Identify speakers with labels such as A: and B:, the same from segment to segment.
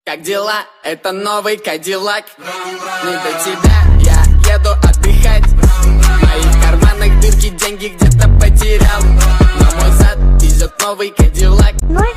A: Как дела? Это новый Кадиллак. Не до тебя, я еду отдыхать. В моих карманах дырки, деньги где-то потерял. На мой зад везет новый Кадиллак.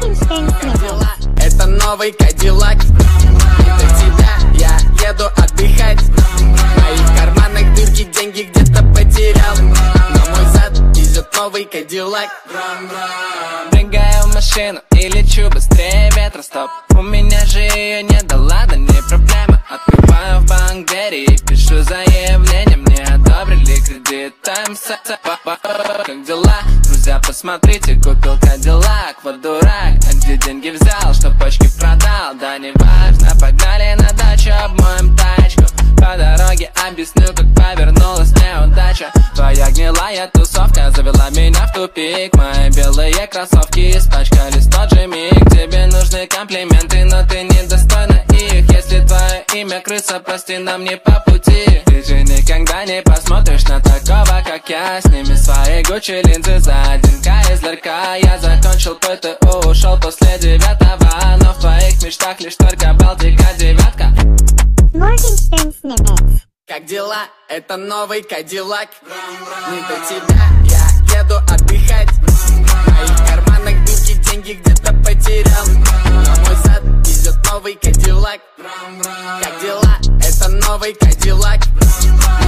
A: Это новый Кадиллак. Не до тебя, я еду отдыхать. В моих карманах дырки, деньги где-то потерял. На мой зад везет новый Кадиллак.
B: Прыгаю в машину и лечу быстрее ветра, стоп. У меня же ее не да ладно, не проблема. Открываю в банк двери и пишу заявление. Мне одобрили кредит, как дела? Друзья, посмотрите, купил Кадиллак. Вот дурак, а где деньги взял, что почки продал? Да не важно, погнали на дачу, обмоем тачку. По дороге объясню, как повернулась неудача. Твоя гнилая тусовка завела меня в тупик. Мои белые кроссовки испачкались в тот же миг. Тебе нужны комплименты, но ты недостойна их. Если твое имя крыса, прости, нам не по пути. Ты же никогда не посмотришь на такого, как я. Сними свои Гуччи линзы за 1К из ларька. Я закончил ПТУ, ушел после 9-го. Но в твоих мечтах лишь только Балтика 9-ка.
A: Как дела? Это новый Кадиллак. Не до тебя, я еду отдыхать. В моих карманах дырки, деньги где-то потерял. На мой зад везет новый Кадиллак. Как дела? Это новый Кадиллак.